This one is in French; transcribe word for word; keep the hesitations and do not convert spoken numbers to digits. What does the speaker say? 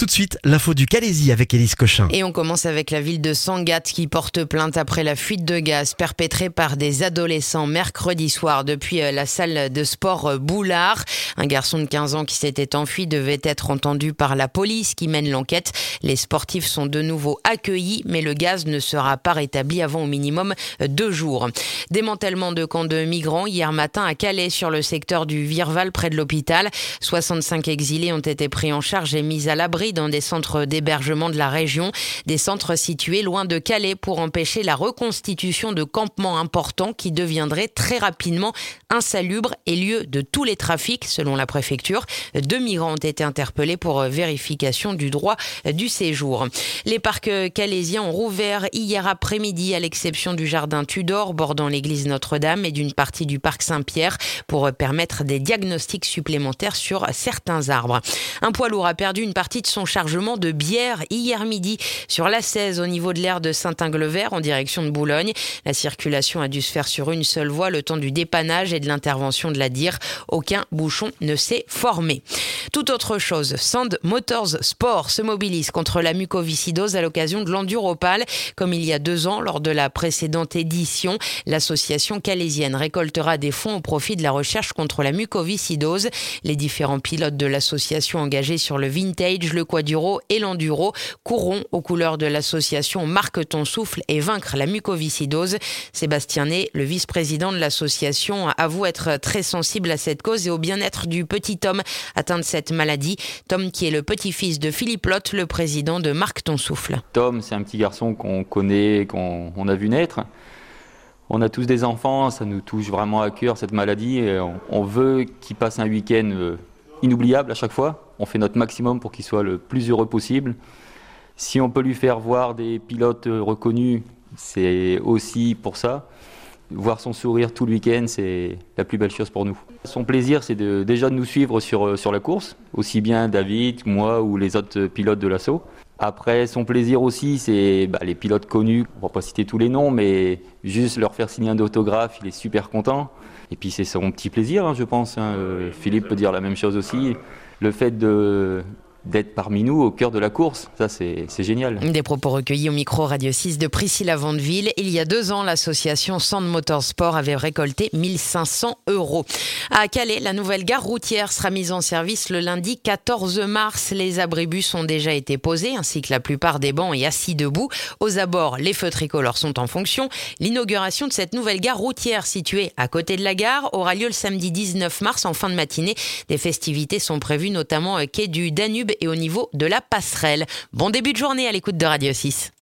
Tout de suite, l'info du Calaisis avec Élise Cochin. Et on commence avec la ville de Sangatte qui porte plainte après la fuite de gaz perpétrée par des adolescents mercredi soir depuis la salle de sport Boulard. Un garçon de quinze ans qui s'était enfui devait être entendu par la police qui mène l'enquête. Les sportifs sont de nouveau accueillis, mais le gaz ne sera pas rétabli avant au minimum deux jours. Démantèlement de camps de migrants hier matin à Calais sur le secteur du Virval près de l'hôpital. soixante-cinq exilés ont été pris en charge et mis à l'abri dans des centres d'hébergement de la région, des centres situés loin de Calais pour empêcher la reconstitution de campements importants qui deviendraient très rapidement insalubres et lieu de tous les trafics, selon la préfecture. Deux migrants ont été interpellés pour vérification du droit du séjour. Les parcs calaisiens ont rouvert hier après-midi, à l'exception du jardin Tudor bordant l'église Notre-Dame et d'une partie du parc Saint-Pierre, pour permettre des diagnostics supplémentaires sur certains arbres. Un poids lourd a perdu une partie de son chargement de bière hier midi sur l'A seize au niveau de l'aire de Saint-Inglevert en direction de Boulogne. La circulation a dû se faire sur une seule voie le temps du dépannage et de l'intervention de la D I R. Aucun bouchon ne s'est formé. Tout autre chose, Sand Motors Sport se mobilise contre la mucoviscidose à l'occasion de l'Enduropal. Comme il y a deux ans, lors de la précédente édition, l'association calaisienne récoltera des fonds au profit de la recherche contre la mucoviscidose. Les différents pilotes de l'association engagés sur le vintage, le quaduro et l'enduro courront aux couleurs de l'association Marque ton souffle et vaincre la mucoviscidose. Sébastien Ney, le vice-président de l'association, avoue être très sensible à cette cause et au bien-être du petit Tom atteint de cette maladie. Tom qui est le petit-fils de Philippe Lotte, le président de Marque ton souffle. Tom, c'est un petit garçon qu'on connaît, qu'on on a vu naître. On a tous des enfants, ça nous touche vraiment à cœur cette maladie. Et on, on veut qu'il passe un week-end inoubliable à chaque fois. On fait notre maximum pour qu'il soit le plus heureux possible. Si on peut lui faire voir des pilotes reconnus, c'est aussi pour ça. Voir son sourire tout le week-end, c'est la plus belle chose pour nous. Son plaisir, c'est de, déjà de nous suivre sur, sur la course, aussi bien David, moi ou les autres pilotes de l'assaut. Après, son plaisir aussi, c'est bah, les pilotes connus, on ne va pas citer tous les noms, mais juste leur faire signer un autographe, il est super content. Et puis c'est son petit plaisir, hein, je pense. Hein. Euh, Philippe peut dire la même chose aussi. Le fait de... d'être parmi nous au cœur de la course, ça c'est, c'est génial. Des propos recueillis au micro Radio six de Priscilla Vandeville. Il y a deux ans, l'association Sand Motorsport avait récolté mille cinq cents euros. À Calais, la nouvelle gare routière sera mise en service le lundi quatorze mars. Les abribus ont déjà été posés, ainsi que la plupart des bancs et assis debout. Aux abords, les feux tricolores sont en fonction. L'inauguration de cette nouvelle gare routière située à côté de la gare aura lieu le samedi dix-neuf mars en fin de matinée. Des festivités sont prévues, notamment quai du Danube et au niveau de la passerelle. Bon début de journée à l'écoute de Radio six.